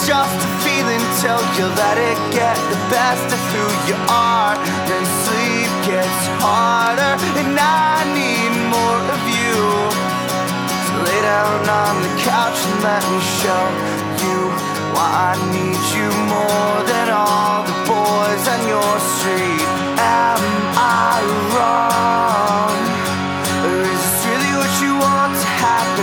just a feeling till you let it get the best of who you are. Then sleep gets harder and I need more of you. So lay down on the couch and let me show you why I need you more than all the boys on your street.